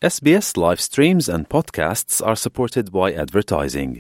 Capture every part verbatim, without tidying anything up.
S B S live streams and podcasts are supported by advertising.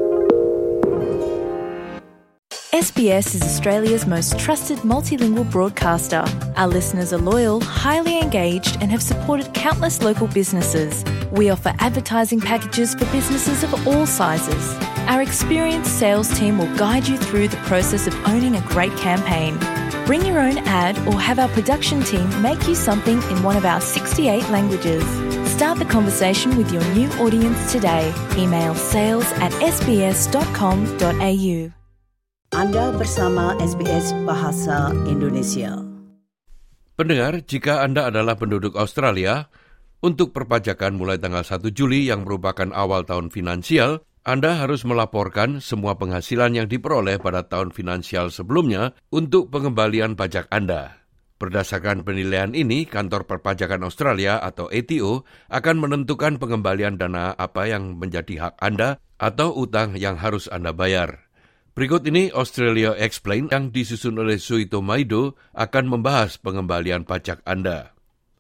S B S is Australia's most trusted multilingual broadcaster. Our listeners are loyal, highly engaged, and have supported countless local businesses. We offer advertising packages for businesses of all sizes. Our experienced sales team will guide you through the process of owning a great campaign. Bring your own ad or have our production team make you something in one of our sixty-eight languages. Start the conversation with your new audience today. Email sales at s b s dot com dot a u. Anda bersama S B S Bahasa Indonesia. Pendengar, jika Anda adalah penduduk Australia, untuk perpajakan mulai tanggal satu Juli yang merupakan awal tahun finansial, Anda harus melaporkan semua penghasilan yang diperoleh pada tahun finansial sebelumnya untuk pengembalian pajak Anda. Berdasarkan penilaian ini, Kantor Perpajakan Australia atau A T O akan menentukan pengembalian dana apa yang menjadi hak Anda atau utang yang harus Anda bayar. Berikut ini Australia Explained yang disusun oleh Suito Maido akan membahas pengembalian pajak Anda.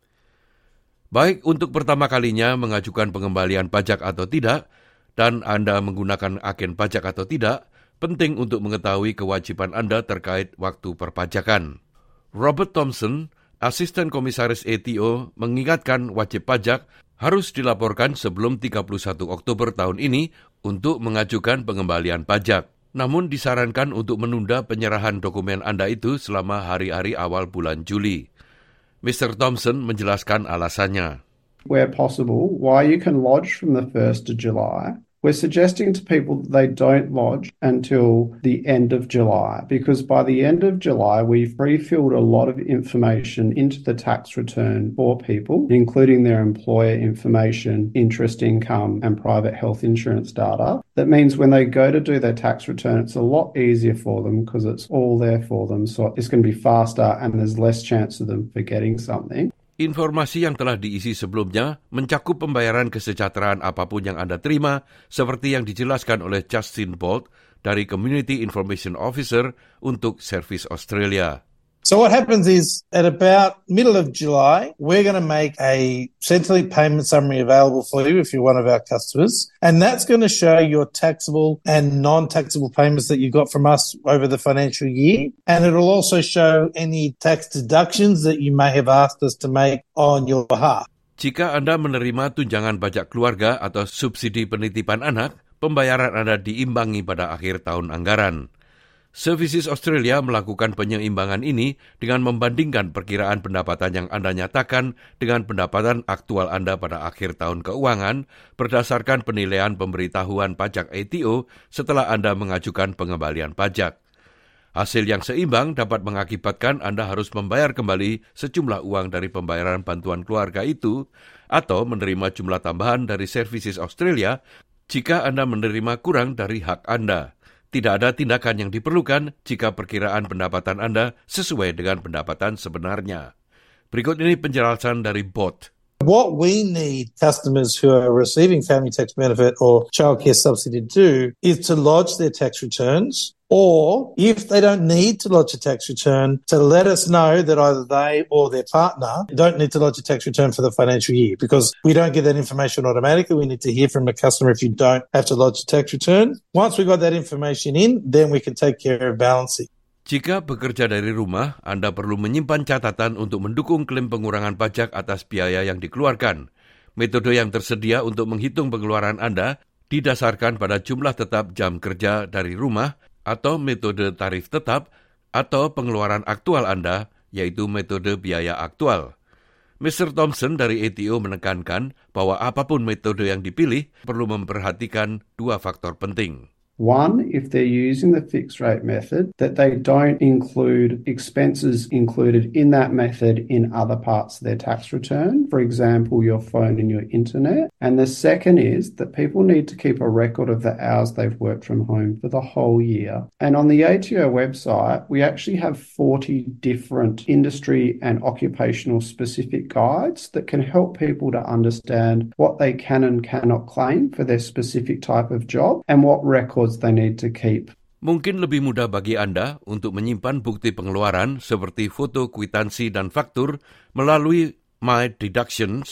Baik untuk pertama kalinya mengajukan pengembalian pajak atau tidak, dan Anda menggunakan agen pajak atau tidak, penting untuk mengetahui kewajiban Anda terkait waktu perpajakan. Robert Thompson, Asisten Komisaris A T O, mengingatkan wajib pajak harus dilaporkan sebelum tiga puluh satu Oktober tahun ini untuk mengajukan pengembalian pajak. Namun disarankan untuk menunda penyerahan dokumen Anda itu selama hari-hari awal bulan Juli. Mister Thompson menjelaskan alasannya. Where possible, while you can lodge from the first of July, we're suggesting to people that they don't lodge until the end of July, because by the end of July, we've pre-filled a lot of information into the tax return for people, including their employer information, interest income, and private health insurance data. That means when they go to do their tax return, it's a lot easier for them because it's all there for them. So it's going to be faster and there's less chance of them forgetting something. Informasi yang telah diisi sebelumnya mencakup pembayaran kesejahteraan apapun yang Anda terima, seperti yang dijelaskan oleh Justin Bolt dari Community Information Officer untuk Service Australia. So what happens is, at about middle of July, we're going to make a Centrelink payment summary available for you if you're one of our customers. And that's going to show your taxable and non-taxable payments that you got from us over the financial year. And it'll also show any tax deductions that you may have asked us to make on your behalf. Jika Anda menerima tunjangan pajak keluarga atau subsidi penitipan anak, pembayaran Anda diimbangi pada akhir tahun anggaran. Services Australia melakukan penyeimbangan ini dengan membandingkan perkiraan pendapatan yang Anda nyatakan dengan pendapatan aktual Anda pada akhir tahun keuangan berdasarkan penilaian pemberitahuan pajak A T O setelah Anda mengajukan pengembalian pajak. Hasil yang seimbang dapat mengakibatkan Anda harus membayar kembali sejumlah uang dari pembayaran bantuan keluarga itu atau menerima jumlah tambahan dari Services Australia jika Anda menerima kurang dari hak Anda. Tidak ada tindakan yang diperlukan jika perkiraan pendapatan Anda sesuai dengan pendapatan sebenarnya. Berikut ini penjelasan dari Bot. What we need customers who are receiving family tax benefit or childcare subsidy to do is to lodge their tax returns, or if they don't need to lodge a tax return, to let us know that either they or their partner don't need to lodge a tax return for the financial year, because we don't get that information automatically. We need to hear from the customer if you don't have to lodge a tax return. Once we got that information in, then we can take care of balancing. Jika bekerja dari rumah, Anda perlu menyimpan catatan untuk mendukung klaim pengurangan pajak atas biaya yang dikeluarkan. Metode yang tersedia untuk menghitung pengeluaran Anda didasarkan pada jumlah tetap jam kerja dari rumah atau metode tarif tetap atau pengeluaran aktual Anda, yaitu metode biaya aktual. Mister Thompson dari A T O menekankan bahwa apapun metode yang dipilih perlu memperhatikan dua faktor penting. One, if they're using the fixed rate method, that they don't include expenses included in that method in other parts of their tax return, for example, your phone and your internet. And the second is that people need to keep a record of the hours they've worked from home for the whole year. And on the A T O website, we actually have forty different industry and occupational specific guides that can help people to understand what they can and cannot claim for their specific type of job and what records they need to keep. Mungkin lebih mudah bagi Anda untuk menyimpan bukti pengeluaran seperti foto kwitansi dan faktur melalui My Deductions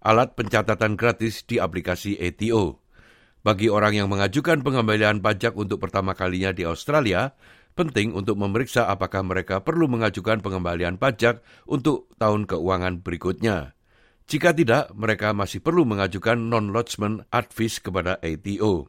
alat pencatatan gratis di aplikasi A T O. Bagi orang yang mengajukan pengembalian pajak untuk pertama kalinya di Australia, penting untuk memeriksa apakah mereka perlu mengajukan pengembalian pajak untuk tahun keuangan berikutnya. Jika tidak, mereka masih perlu mengajukan non-lodgement advice kepada A T O.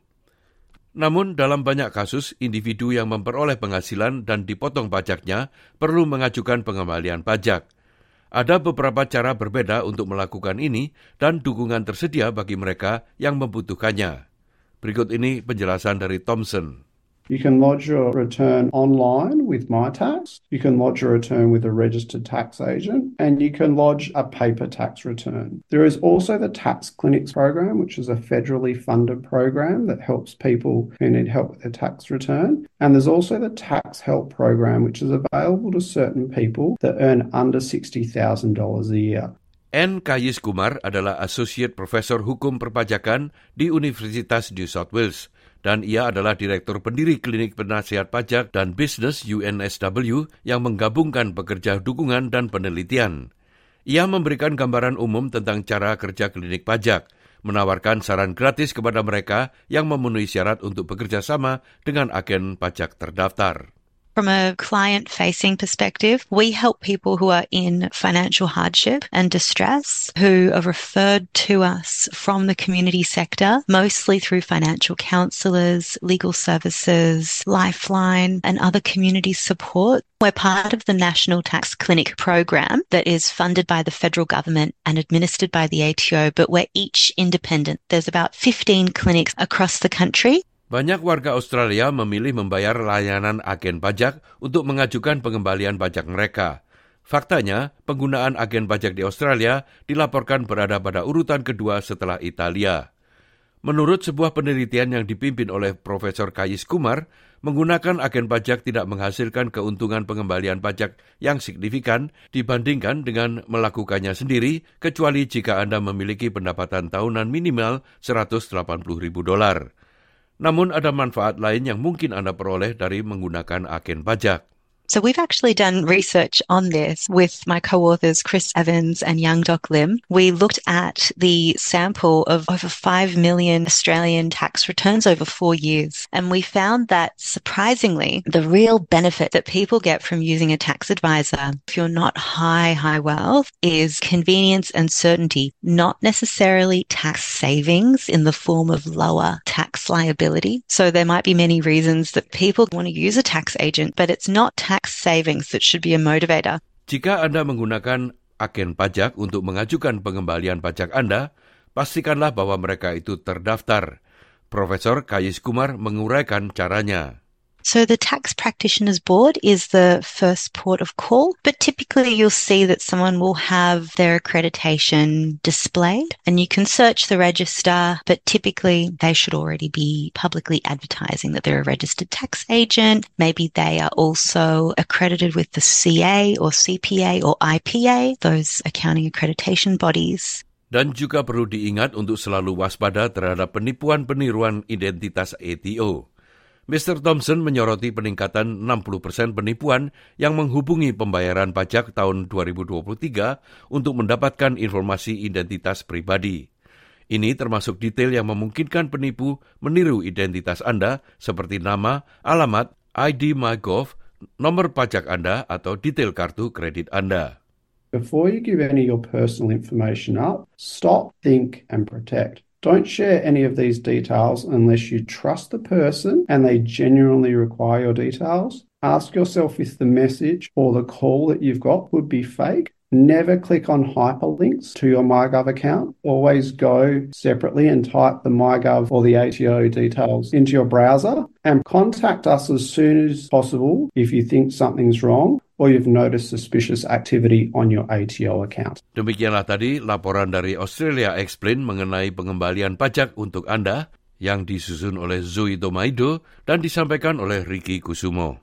Namun, dalam banyak kasus, individu yang memperoleh penghasilan dan dipotong pajaknya perlu mengajukan pengembalian pajak. Ada beberapa cara berbeda untuk melakukan ini dan dukungan tersedia bagi mereka yang membutuhkannya. Berikut ini penjelasan dari Thompson. You can lodge your return online with MyTax, you can lodge your return with a registered tax agent, and you can lodge a paper tax return. There is also the Tax Clinics program, which is a federally funded program that helps people who need help with their tax return. And there's also the Tax Help program, which is available to certain people that earn under sixty thousand dollars a year. N. Kayis Kumar adalah Associate Professor Hukum Perpajakan di Universitas New South Wales, dan ia adalah Direktur Pendiri Klinik Penasihat Pajak dan Bisnis U N S W yang menggabungkan pekerja dukungan dan penelitian. Ia memberikan gambaran umum tentang cara kerja klinik pajak, menawarkan saran gratis kepada mereka yang memenuhi syarat untuk bekerja sama dengan agen pajak terdaftar. From a client-facing perspective, we help people who are in financial hardship and distress who are referred to us from the community sector, mostly through financial counsellors, legal services, Lifeline, and other community support. We're part of the National Tax Clinic program that is funded by the federal government and administered by the A T O, but we're each independent. There's about fifteen clinics across the country. Banyak warga Australia memilih membayar layanan agen pajak untuk mengajukan pengembalian pajak mereka. Faktanya, penggunaan agen pajak di Australia dilaporkan berada pada urutan kedua setelah Italia. Menurut sebuah penelitian yang dipimpin oleh Profesor Kayis Kumar, menggunakan agen pajak tidak menghasilkan keuntungan pengembalian pajak yang signifikan dibandingkan dengan melakukannya sendiri, kecuali jika Anda memiliki pendapatan tahunan minimal seratus delapan puluh ribu dolar. Namun ada manfaat lain yang mungkin Anda peroleh dari menggunakan agen pajak. So we've actually done research on this with my co-authors Chris Evans and Young Doc Lim. We looked at the sample of over five million Australian tax returns over four years. And we found that, surprisingly, the real benefit that people get from using a tax advisor, if you're not high, high wealth, is convenience and certainty, not necessarily tax savings in the form of lower tax liability. So there might be many reasons that people want to use a tax agent, but it's not tax savings that should be a motivator. Jika Anda menggunakan agen pajak untuk mengajukan pengembalian pajak Anda, pastikanlah bahwa mereka itu terdaftar. Profesor Kayis Kumar menguraikan caranya. So the Tax Practitioners Board is the first port of call, but typically you'll see that someone will have their accreditation displayed and you can search the register, but typically they should already be publicly advertising that they're a registered tax agent. Maybe they are also accredited with the C A or C P A or I P A, those accounting accreditation bodies. Dan juga perlu diingat untuk selalu waspada terhadap penipuan-peniruan identitas A T O. Mister Thompson menyoroti peningkatan enam puluh persen penipuan yang menghubungi pembayaran pajak tahun dua ribu dua puluh tiga untuk mendapatkan informasi identitas pribadi. Ini termasuk detail yang memungkinkan penipu meniru identitas Anda seperti nama, alamat, I D MyGov, nomor pajak Anda, atau detail kartu kredit Anda. Before you give any of your personal information up, stop, think, and protect. Don't share any of these details unless you trust the person and they genuinely require your details. Ask yourself if the message or the call that you've got would be fake. Never click on hyperlinks to your MyGov account. Always go separately and type the MyGov or the A T O details into your browser and contact us as soon as possible if you think something's wrong or you've noticed suspicious activity on your A T O account. Demikianlah tadi laporan dari Australia Explain mengenai pengembalian pajak untuk Anda yang disusun oleh Zoe Domaido dan disampaikan oleh Ricky Kusumo.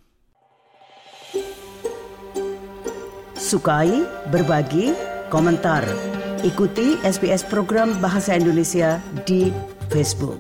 Sukai, berbagi, komentar. Ikuti S B S program Bahasa Indonesia di Facebook.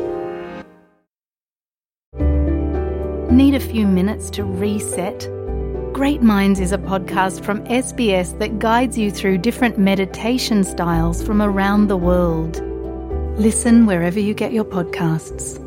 Need a few minutes to reset? Great Minds is a podcast from S B S that guides you through different meditation styles from around the world. Listen wherever you get your podcasts.